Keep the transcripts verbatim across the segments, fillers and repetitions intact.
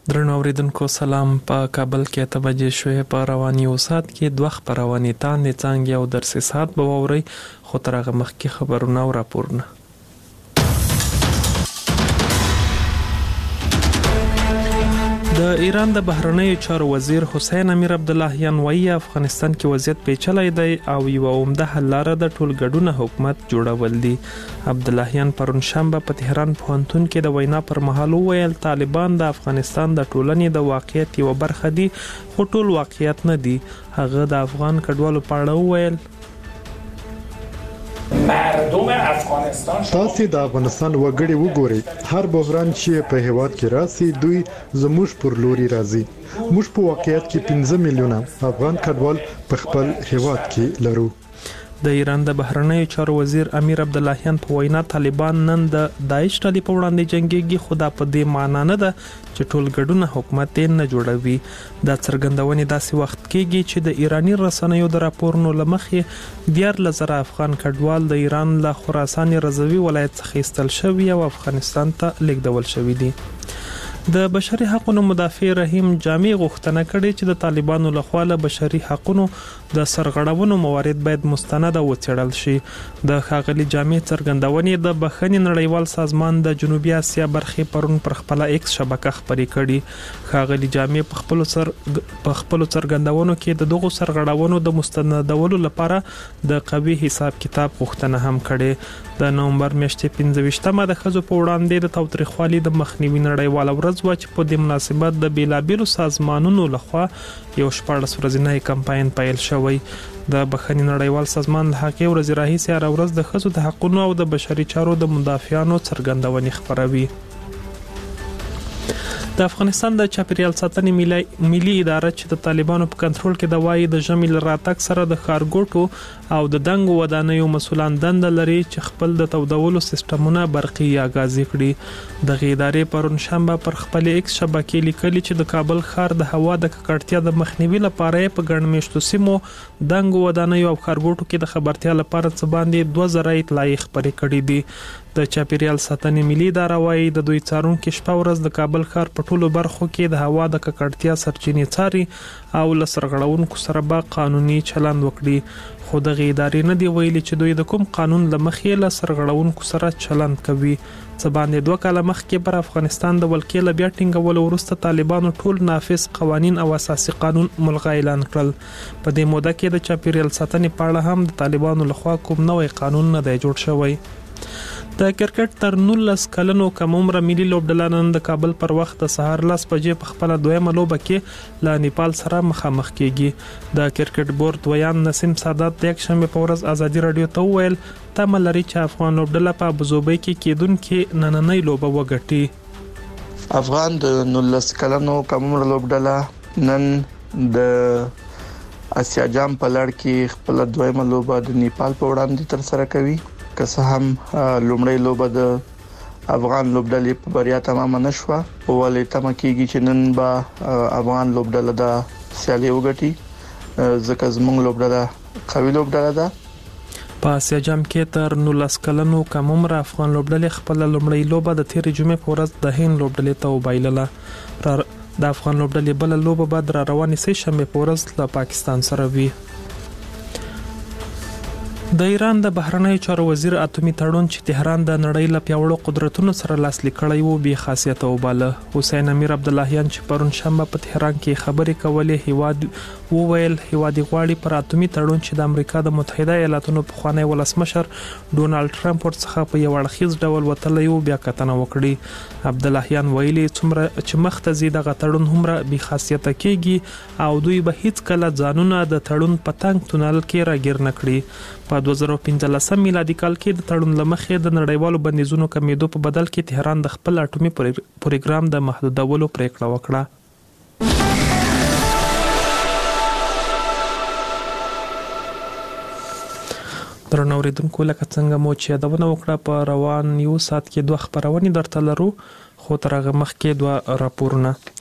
درنو اوریدونکو سلام. په کابل کې اته بجې شوې. په رواني اوسات کې دوه خبرونه تاندې څنګه او درسي سات به ووري، خو تر هغه مخکې خبرونه او راپورونه. د ایران د بهرنیو چارو وزیر حسین امیر عبداللهیان وایي افغانستان کې وضعیت پیچلی دی او یو عمده حل لاره د ټولګډونه حکومت جوړول دي. عبداللهیان پرون شنبه په تهران پوهنتون کې د وینا پر مهال وویل طالبان د افغانستان د ټولنې د واقعیت یو برخه دي، خو ټول واقعیت نه دي. هغه د افغان کډوالو په اړه وویل مردم افغانستان تاسو د افغانستان وګړي وګورئ، هر بحران چې په هیواد کې راسي دوی زموږ پر لوري راځي. موږ په واقعیت کې پنځه میلیونه افغان کډوال په خپل هیواد کې لرو. د ایران د بهرنیو چارو وزیر امیر عبداللهیان په وینا طالبان نن د داعش ډلې په وړاندې جنگيږي، خو دا په دې معنی نه ده چې ټولګډونه حکومت یې نه جوړوي. دا څرګندونې داسې وخت کېږي چې د ایرانی رسنیو د راپورونو لمخې دیارلس زره افغان کډوال د ایران له خراسان رضوي ولایت څخه ایستل شوي او افغانستان ته لیږدول شوي دي. د بشري حقوقو مدافع رحیم جامع غوښتنه کړې چې د طالبانو لخوا له بشري حقوقو د سرغړونو موارد باید مستند او وڅېړل شي. د ښاغلي جامع څرګندونې د بخښنې نړیوال سازمان د جنوبي اسیا برخې پرون پر خپل ایکس شبکه خبرې کړي. ښاغلي جامع په خپل سر په خپل څرګندونو کې د دغو سرغړونو د مستندولو لپاره د قوي حساب کتاب غوښتنه هم کړې. د نومبر میاشتې پنځه ویشتمه د ښځو په وړاندې د تاوتریخوالي د مخنیوي نړیواله ورځ و چې په دې مناسبت د بیلابیلو سازمانونو لخوا یو شپاړس ورځنی کمپاین پیل شوی. د بخښنې نړیوال سازمان له هغې ورځې راهیسې هره ورځ د ښځو د حقوقو او د بشري چارو د مدافعانو څرګندونې خپروي. د افغانستان د چاپیریال ساتنې ملي اداره چې د طالبانو په کنټرول کې د وایي د ژمي له راتګ سره د ښارګوټو او د دنګو ودانیو مسولان دنده لري چې خپل د تودولو سیستمونه برقي یا غازي کړي. دغه ادارې پرون شنبه پر خپل ایکس شبکې لیکلي چې د کابل ښار د هوا د ککړتیا د مخنیوي لپاره په ګڼ میشتو سیمو دنګو ودانیو او ښارګوټو کې د خبرتیا لپاره څه باندې دوه زره اطلاعیې خپرې کړي دي. د چاپیریال ساتنې ملي اداره وایي د دوی څارونکو شپه ورځ د کابل ښار په ټولو برخو کې د هوا د ککړتیا سرچینې څاري او له سرغړونکو سره به قانوني چلند وکړي. خو دغه ادارې نه دی ویلي چې دوی د کوم قانون له مخې له سرغړونکو سره چلند کوي. څه باندې دوه کاله مخکې پر افغانستان د ولکې له بیا ټینګولو وروسته طالبانو ټول نافذ قوانین او اساسي قانون ملغا اعلان کړل. په دې موده کې د چاپیریال ساتنې په اړه هم د طالبانو لخوا کوم نوی قانون نه دی جوړ شوی. د کرکټ تر نولس کلنو کم عمره ملي لوبډله نن د کابل پر وخت د سهار لس بجې په خپل دویمه لوبه کې له نیپال سره مخامخ کیږي. د کرکټ بورډ ویان نسیم سادات د یکشنبه په ورځ ازادي رادیو ته وویل تمه لري چې افغان لوبډله په ابوظبي کې کېدونکې نننۍ لوبه وګټي. افغان د نولس کلنو کم عمره لوبډله نن د اسیا جام په لړ کې خپل دویمه لوبه د نیپال په وړاندې تر سره کوي. که څه هم لومړی لوبه د افغان لوبډلې په بریا تمام نه شوه، ولې تمه کېږي چې نن به افغان لوبډله د سیالي وګټي، ځکه زموږ لوبډله قوي لوبډله ده. په اسیا جام کې تر نولس کلنو کم عمره افغان لوبډلې خپل لومړی لوبه د تیرې جمعې په ورځ د هند لوبډلې ته وبایلله. د افغان لوبډلې بل لوبه بعد را روانې سه شنبه په ورځ له پاکستان سره وي. د ایران د بهرنیو چارو وزیر اتمی تړون چې تهران د نړۍ له پیاوړو قدرتونو سره لاسلیک کړی وو بې خاصیته وباله. حسین امیر عبداللهیان چې پرون شنبه په تهران کې خبرې کولې هیواد وویل هیواد غواړي پر اتمی تړون چې د امریکا د متحده ایالاتونو پخوانی ولسمشر ډونالد ټرمپ ورڅخه په یو اړخیز ډول وتلی وو بیا کتنه وکړي. عبداللهیان ویلي څومره چې مخته زی دغه تړون هومره بې خاصیته کېږي او دوی به هیڅ کله ځانونه د تړون په تنګ تونل کې راګیر نه کړي. په دوه زره پنځلس میلادي کال کې د تړون لمخې د نړیوالو بندیزونو کمیدو په بدل کې تهران د خپل اټومي پروګرام د محدودولو پریکړه وکړه. درنو اوریدونکو لکه څنګه مو چې یادونه وکړه په روان یو ساعت کې دوه خبرونه درته لرو، خو تر هغه مخکې دوه راپورونه.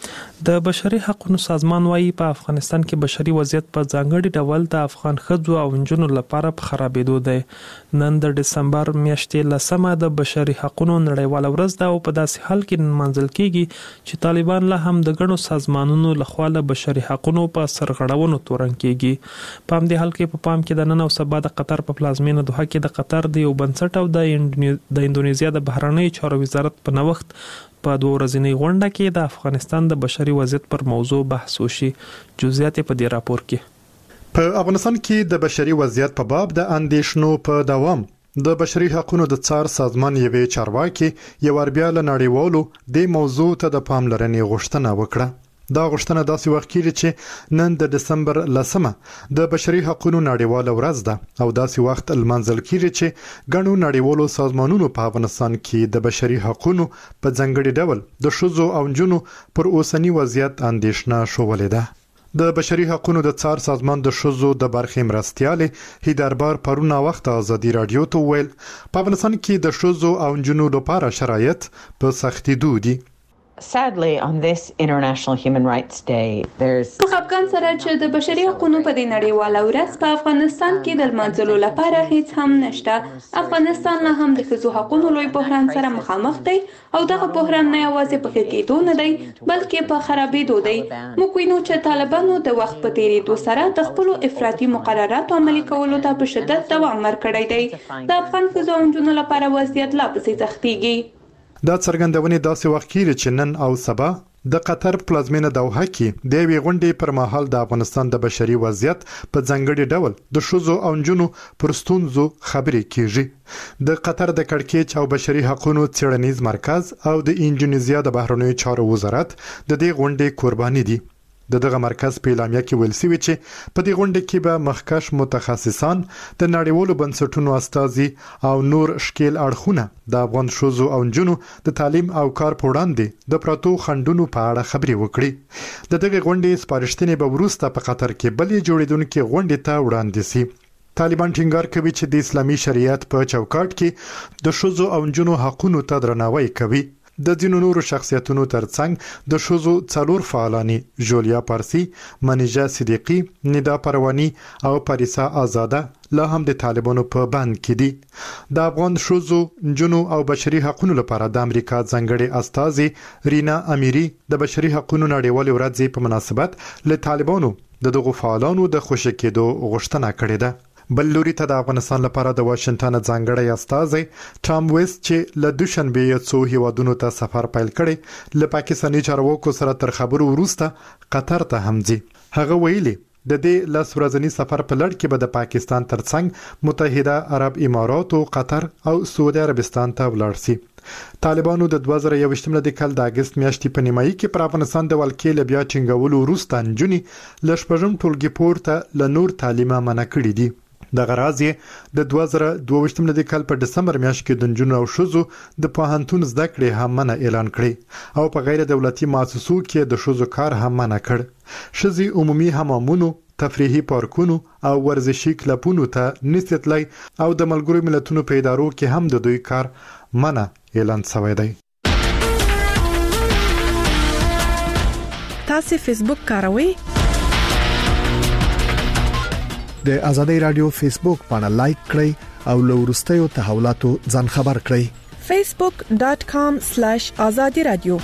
د بشري حقوقو سازمان وايي په افغانستان کې بشري وضعیت په ځانګړي ډول د افغان ښځو او نجونو لپاره په خرابېدو دی. نن د دسمبر میاشتې لسمه د بشري حقوقو نړیواله ورځ ده او په داسې حال کې نمانځل کیږي چې طالبان لا هم د ګڼو سازمانونو لخوا له بشري حقوقو په سرغړونو تورن کیږي. په همدې حال کې په پام کې د نن او سبا د قطر په پلازمینه دوحه کې د قطر د یو بنسټ او د اندونیزیا د بهرنیو چارو وزارت په نوښت په دوه ورځنۍ غونډه کې د افغانستان د بشري وضعیت پر موضوع بحث وشي. جزئیات په دې راپور کې. په افغانستان کې د بشري وضعیت په باب د اندېښنو په دوام د بشري حقوقو د څار سازمان یوې چارواکي یو بیا له نړیوالو د موضوع ته د پاملرنې غوښتنه وکړه. دا غوښتنه داسې وخت کېږي چې نن د دسمبر لسمه د بشري حقوقو نړیواله ورځ ده او داسې وخت لمانځل کېږي چې ګڼو نړیوالو سازمانونو په افغانستان کې د بشري حقوقو په ځانګړي ډول د ښځو او نجونو پر اوسنی وضعیت اندېښنه شولې ده. د بشري حقوقو د څار سازمان د ښځو د برخې مرستیالې هیدربار پرونه وخت ازادي رادیو ته ویل په افغانستان کې د ښځو او نجونو لپاره شرایط په سختېدو دي. Sadly, on this International Human Rights Day, there's په خپګان سره چې د بشري حقوقو په دې نړیواله ورځ په افغانستان کې د لمانځلو لپاره هیڅ هم نشته. افغانستان لا هم د ښځو حقوقو لوی بحران سره مخامخ دی او دغه بحران نه یوازې په ښه کېدو نه دی بلکې په خرابېدو دی. موږ وینو چې طالبانو د وخت په تېرېدو سره د خپلو افراطي مقرراتو عملي کولو ته په شدت دوام ورکړی دی. د افغان ښځو او نجونو لپاره وضعیت لا پسې سختېږي. دا څرګندونې داسې وخت کېږي چې نن او سبا د قطر پلازمینه دوحه کې د یوې غونډې پر مهال د افغانستان د بشري وضعیت په ځانګړي ډول د ښځو او نجونو پر ستونزو خبرې کیږي. د قطر د کړکېچ او بشري حقوقو څېړنیز مرکز او د انډونیزیا د بهرنیو چارو وزارت د دې غونډې قرباني دي. د دغه مرکز په اعلامیه کې ویل شوی چې په دې غونډه کې به مخکښ متخصصان د نړیوالو بنسټونو استازي او نور شکیل اړخونه د افغان ښځو او نجونو د تعلیم او کار په وړاندې د پراتو خنډونو په اړه خبرې وکړي. د دغه غونډې سپارښتنې به وروسته په قطر کې بلې جوړیدونکې غونډې ته وړاندې شي. طالبان ټینګار کوي چې د اسلامي شریعت په چوکاټ کې د ښځو او نجونو حقوقو ته درناوی کوي. د ځینو نورو شخصیتونو ترڅنګ د ښځو څلور فعالانی جولیا پارسی، منیجا صدیقی، ندا پروانی او پاریسا آزاده لا هم د طالبانو په بند کې دي. د افغان ښځو، نجونو او بشري حقوقو لپاره د امریکا ځانګړي استازي رینا امیری د بشري حقوقو نړیوالې ورځې په مناسبت له طالبانو د دغو فعالانو د خوشی کېدو غوښتنه کړې ده. بل لوري ته د افغانستان لپاره د واشنگټن ځانګړی استازي ټام ویست چې له دوشنبه څو هیوادونو ته سفر پیل کړي له پاکستاني چارواکو سره تر خبرو وروسته قطر ته هم ځي. هغه ویلي د دې لس ورځنی سفر په لړ کې به د پاکستان ترڅنګ متحده عرب امارات او قطر او سعودي عربستان ته ولاړ شي. طالبانو د دوه زره یوویشتم کال د اگست میاشتې په نیمایي کې پر افغانستان د ولکې له بیا ټینګولو وروسته نجونې له شپږم ټولګي پورته له نور تعلیمه منع کړي دي. د غراض د دوه زره دوه ویشتم کال په دسمبر میاشت کې د نجونو او ښځو د پوهنتون زده کړې هم منع اعلان کړي او په غیر دولتي مؤسسو کې د ښځو کار هم منع کړ. ښځې عمومي حمامونو، تفریحي پارکونو او ورزشي کلبونو ته نسیتلی او د ملګرو ملتونو په ادارو کې هم د دوی کار منع اعلان شوی دی. تاسو فیسبوک کاروئ؟ د آزادۍ رادیو فیسبوک پاڼه لایک کړئ او له وروستیو تحولاتو ځان خبر کړئ. facebook dot com slash azadi radio.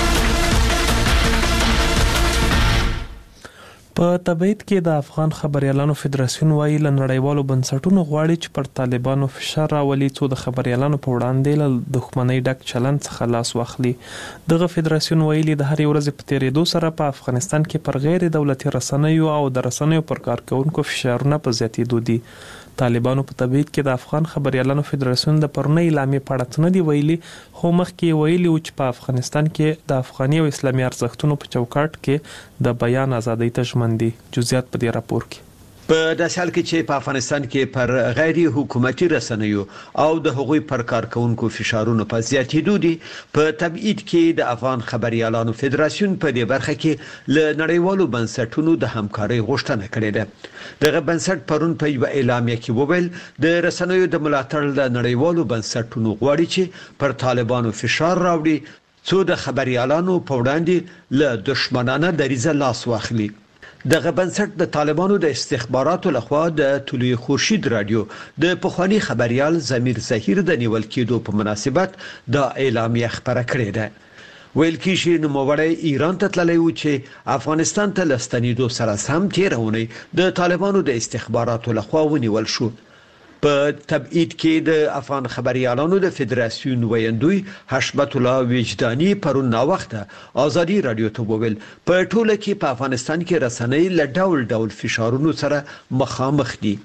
په تبعید کې د افغان خبريالانو فدراسیون وايي له نړیوالو بنسټونو غواړي چې پر طالبانو فشار راولي څو د خبريالانو په وړاندې له دښمنۍ ډک چلند څخه لاس واخلي. دغه فدراسیون ویلي د هر ورځ په تیریدو سره په افغانستان کې پر غیر دولتي رسنیو او د رسنیو پر کارکونکو فشارونه په زیاتېدو دي. طالبانو په تبعید کې د افغان خبريالانو فدراسیون د پرونی اعلامیې په اړه نه دی ویلي، خو مخکې ویلي و چې په افغانستان کې د افغاني او اسلامي ارزښتونو په چوکاټ کې د بیان ازادۍ ته ژمن دي. جزئیات په دې راپور کې. په داسې حال کې چې په افغانستان کې پر غیر حکومتي رسنیو او د هغوی پر کارکونکو فشارونو په زیاتېدو دي، په تبعید کې د افغان خبريالانو فدراسیون په دې برخه کې له نړیوالو بنسټونو د همکارۍ غوښتنه کړې ده. دغه بنسټ پرون په یو اعلامیه کې وویل د رسنیو د ملاتړ له نړیوالو بنسټونو غواړي چې پر طالبانو فشار راوړي څو د خبريالانو په وړاندې له دشمنانه دریزه لاس واخلي. دغه بنسټ د طالبانو د استخباراتو لخوا د طلوع خورشید رادیو د پخوانی خبريال ضمیر زهیر د نیول کېدو په مناسبت د اعلامیه خبره کړې ده. ویل کېږي نوموړی ایران ته تللی و چې افغانستان ته لستنیدو سره سم تیرونی د طالبانو د استخباراتو لخوا ونیول شو. په تبعید کې د افغان خبريالانو د فدراسیون ویندوی حشمت الله وجدانی پرون نا وخته ازادي رادیو ته وویل په ټوله کې په افغانستان کې رسنۍ له ډول ډول فشارونو سره مخامخ دي.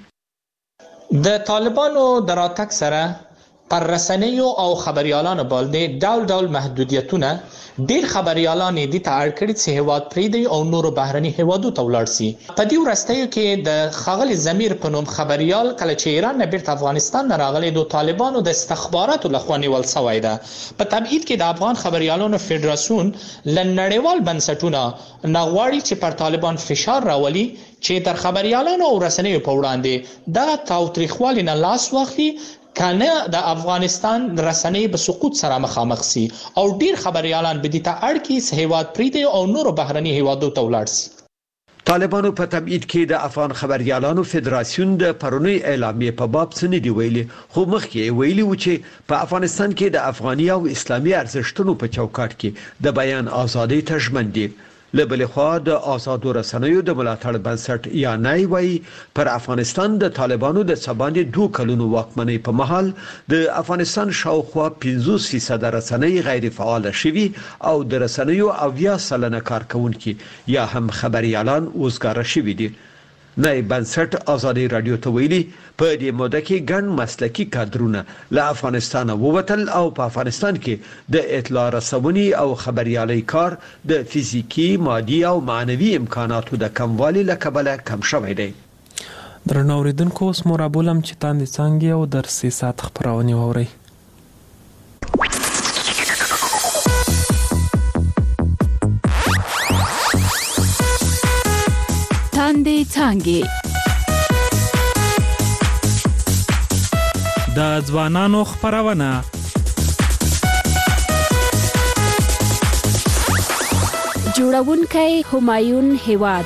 د طالبانو د راتګ سره پر رسنیو او خبريالانو باندې ډول ډول محدودیتونه ډیر خبريالان دي ته اړ کړي چې هواد پریدي او نورو بهرني هوادو ته ولاړ سي. په دې ورستیو کې د خاغلی ضمیر په نوم خبريال کله چې ایران نه بیرته افغانستان نه راغلی د طالبانو د استخباراتو لخوا نیول شوی ده. په تبعید کې د افغان خبريالانو فدراسیون لنړیوال بنسټونه نغواړي چې پر طالبان فشار راولي چې تر خبريالانو او رسنیو په وړاندې دا تاوتریخوالي نه لاس واخلي کنه د افغانستان رسنۍ به سقوط سره مخامخ سي او ډیر خبريالان به دي ته اړ کې هیواد پریدي او نورو بهرني هیوادو ته ولاړ سي. طالبانو په تبعید کې د افغان خبريالانو فدراسیون د پرونی اعلامیه په باب څه نه دی ویلي، خو مخکې ویلي و چې په افغانستان کې د افغاني او اسلامي ارزښتونو په چوکاټ کې د بیان ازادي ته ژمن دي. لبل خو د آزادو رسنیو د ملاتړ بنسټ یا نه وی پر افغانستان د طالبانو د سباندې دوه کلونو واکمنۍ په محل د افغانستان شاوخوا پنځوس فیصد رسنۍ غیر فعال شوي او د رسنیو اویا سلنه کارکونکي یا هم خبريالان وزګار شوي دي. نه بنسټ ازادي رادیو ته ویلي په دې موده کې ګڼ مسلکي کادرونه له افغانستان ووتل او په افغانستان کې د اطلاع رسونې او خبريالۍ کار د فزیکی، مادي او معنوي امکاناتو د کموالي له کبله کم شوی دی. درنو اوریدونکو اوس مو رابولم چې تاندې څنګه او در سه ساعت خبرونه ووري. تاندې څنګه د ځوانانو خبرونه جوړونکی همایون هیواد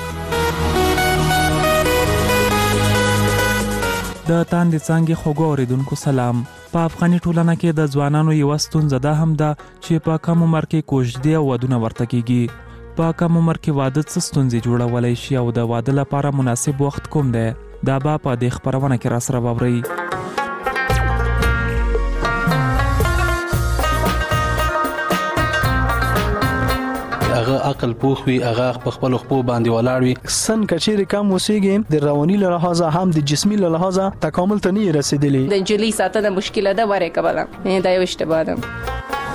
د تاندې څنګه خوګو اوریدونکو سلام. په افغاني ټولنه کې د ځوانانو یو ستونزه ده هم ده چې په کم عمر کې کوژدې او ودونه ورته کیږي. په کم عمر کې واده څه ستونزې جوړولای شي او د واده لپاره مناسب وخت کوم دی؟ دا به په دې خبرونه کې را سره واورئ. هغه عقل پوخ وي، هغه په خپل خپل باندې ولاړ وي. سن کچېر کم وسیږي د رواني له لحاظه هم د جسمي له لحاظه تکامل ته نه رسیدلی. د جلی ساتنه مشکله ده وره کبله دا یو اشتباه ده.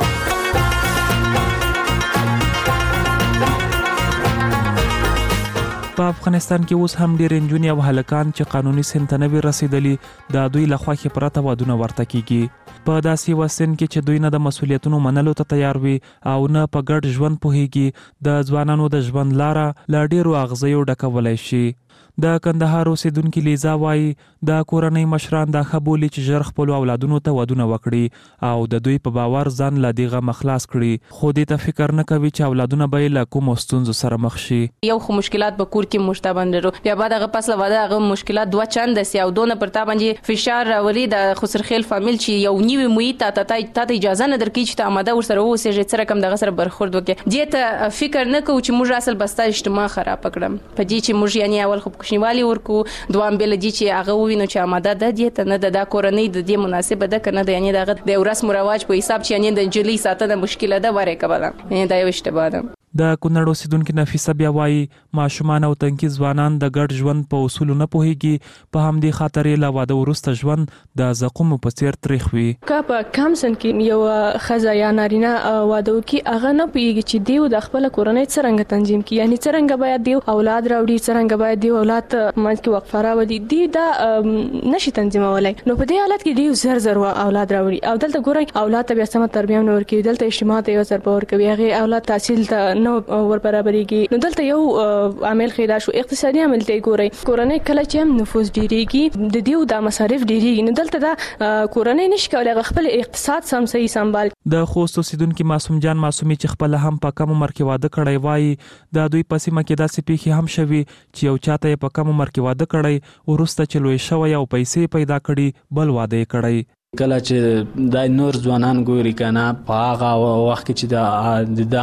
په افغانستان کې اوس هم ډېر نجونې او هلکان چې قانوني سن ته نه وي رسیدلي د دوی له خوښې پرته وادونه ورته کیږي. په داسې یو سن کې چې دوی نه د مسؤلیتونو منلو ته تیار وي او نه په ګډ ژوند پوهیږي، د ځوانانو د ژوند لاره له ډېرو اغزیو ډکولی شي. د کندهار اوسیدونکي لیزا وایي د کورنۍ مشران دا ښه بولي چې ژر خپلو اولادونو ته ودونه وکړي او د دوی په باور ځان له دې غمه خلاص کړي، خو دې ته فکر نه کوي چې اولادونه به یې له کومو ستونزو سره مخ شي. یو خو مشکلات به کور کې مشته باندې رو بیا بعد هغه پس له واده هغه مشکلات دوه چند سي او دونه پر تا باندې فشار راولي د خسرخیل فامیل چې یو نیوي محیط ته ته اجازه نه درکې چې ته آماده ورسره اوسې چې رقم دغه سره برخورد وکړي. دې ته فکر نه کوو چې موږ اصل بستا اجتماع خراب کړم په دې چې موږ یعنی اول خو کوشنیوالي ورکو دوام بل دي چې هغه وینو چې آماده ده دې ته نه د کورنۍ د دې مناسبه ده کنه د یعنی دغه د رسم او رواج په حساب چې یعنی د جلی ساتنه مشکله ده وره کبله دا یو اشتباه ده. د کونړ اوسیدونکي نفیسه بیا وایي ماشومان او تنکي ځوانان د ګډ ژوند په اصولو نه پوهیږي، په همدې خاطر یې له واده وروسته ژوند د زقومو په څیر تریخ وي. که په کم سن کې یو ښځه یا نارینه واده وکړي هغه نه پوهیږي چې دیو د خپل کورنۍ څرنګه تنظیم کړي، یعنی څرنګه باید دیو اولاد راوړي، څرنګه باید دیو اولاد منځ کې وقفه راولي، دی دا نشي تنظیمولای. نو په دې حالت کې دیو زر زر اولاد راوړي او دلته ګورئ اولاد ته بیا سمه تربیه نه ورکوي، دلته اجتماع ته یو ضربه ورکوي، هغه اولاد تحصیل ته نه ور برابرېږي. نو دلته یو عامل خیدا شو اقتصادي عامل ته ګوري. کورنۍ کله چې نفوس ډیریږي د دیو د مصارف ډیریږي، نو دلته دا کورنۍ نشي کولای خپل اقتصاد سم صحیح سمبال. د خوست اوسیدونکو معصوم جان معصومي چې خپل هم په کم عمر کې واده کړی وای، د دوی په سیمه کې داسې پیښې هم شوي چې یو چاته په کم عمر کې واده کړی ورسته چې لوی شوی او پیسې پیدا کړي بل واده یې کړی. کله چې د نور ځوانان ګوري کنه په هغه وخت کې چې د